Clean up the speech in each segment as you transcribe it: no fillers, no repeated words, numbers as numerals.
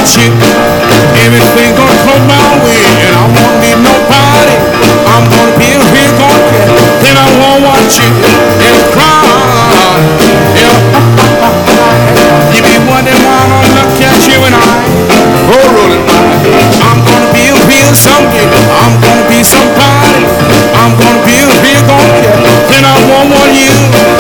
you. Everything gonna come my way, and I won't need nobody. I'm gonna be here, gonna get, then I won't watch you and cry. Yeah. You be wondering why I don't look at you and I, oh, rolling by. I'm gonna be here someday. I'm gonna be somebody. I'm gonna be here, gonna get, then I won't want you.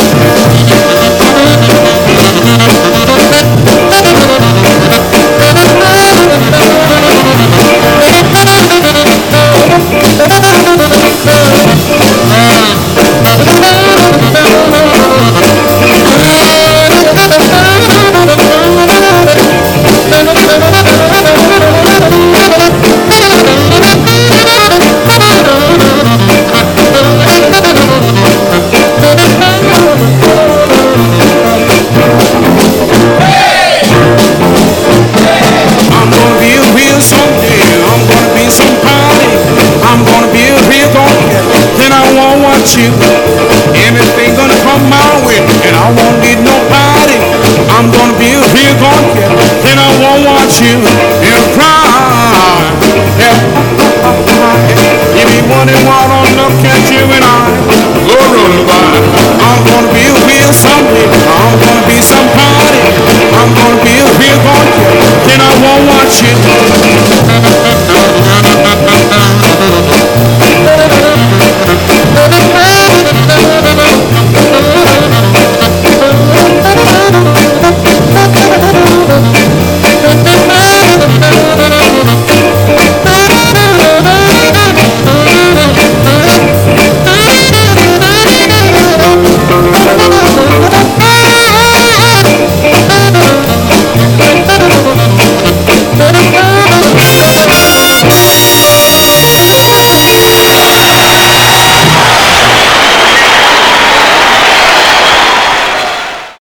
Someday I'm gonna be somebody. I'm gonna be a real gonna then I won't want you. Everything gonna come my way, and I won't need nobody. I'm gonna be a real gonna then I won't want you. And cry.